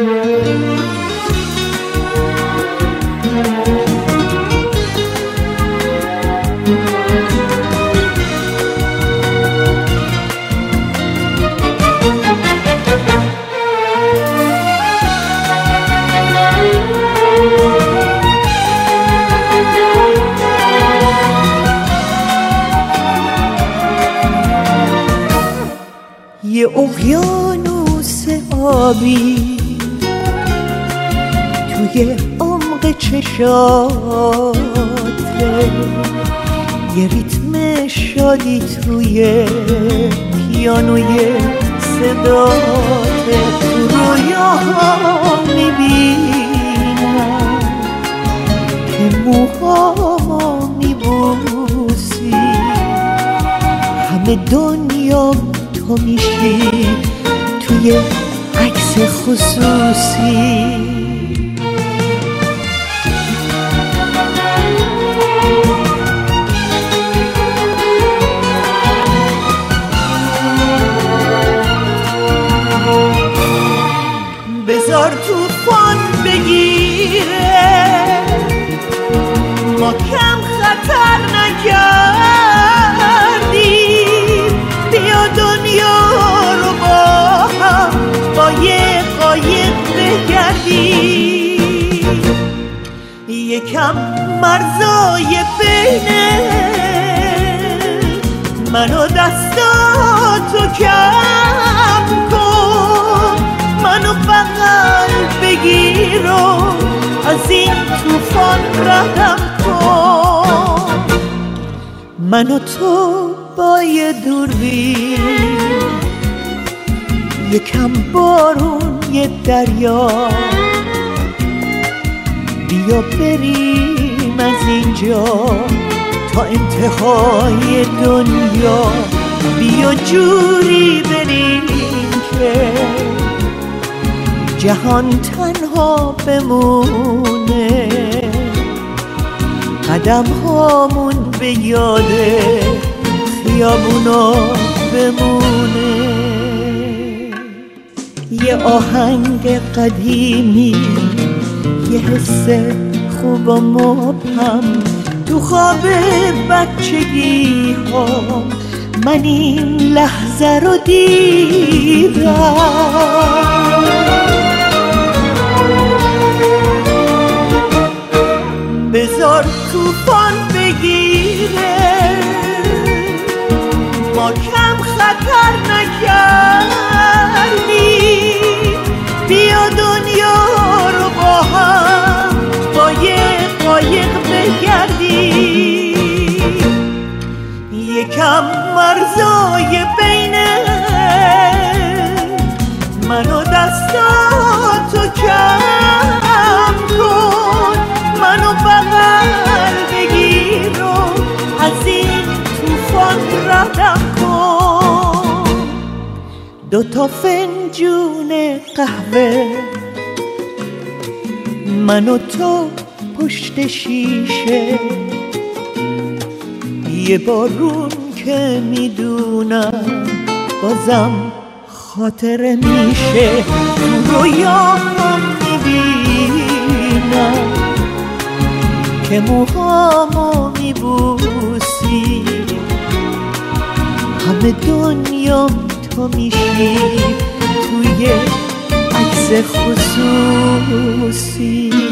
یه اقیانوس آبی توی عمق چشاته، یه ریتم شادی توی پیانوی صداته. تو رویاها میبینم که موهامو میبوسی، همه دنیا تو میشی توی عکس خصوصی. بذار طوفان بگیره، ما کم خطر نکردیم، بیا دنیا رو با هم با یه قایق بگردیم. یکم مرزای بینه من و دستاتو کم کن، منو بغل بگیر و از این طوفان ردم کن. من و تو با یه دوربین، یکم بارون یه دریا، بیا بریم از اینجا تا انتهای دنیا. بیا جوری بریم که جهان تنها بمونه، قدم هامون به یاد خیابونا بمونه. یه آهنگ قدیمی، یه حس خوب و مبهم تو خواب بچگی ها، من این لحظه رو دیدم. بذار طوفان بگیره، ما کم خطر نکردیم، بیا دنیا رو با هم با یه قایق بگردیم. یکم مرزای بینه من و دستاتو کم کن، منو بغل بگیر و از این طوفان ردم کن. دوتا فنجون قهوه من و تو پشت شیشه، یه بارون که میدونم بازم خاطره میشه. تو رویام میبینم که موهامو میبوسی، همه دنیا تو میشی توی عکس خصوصی.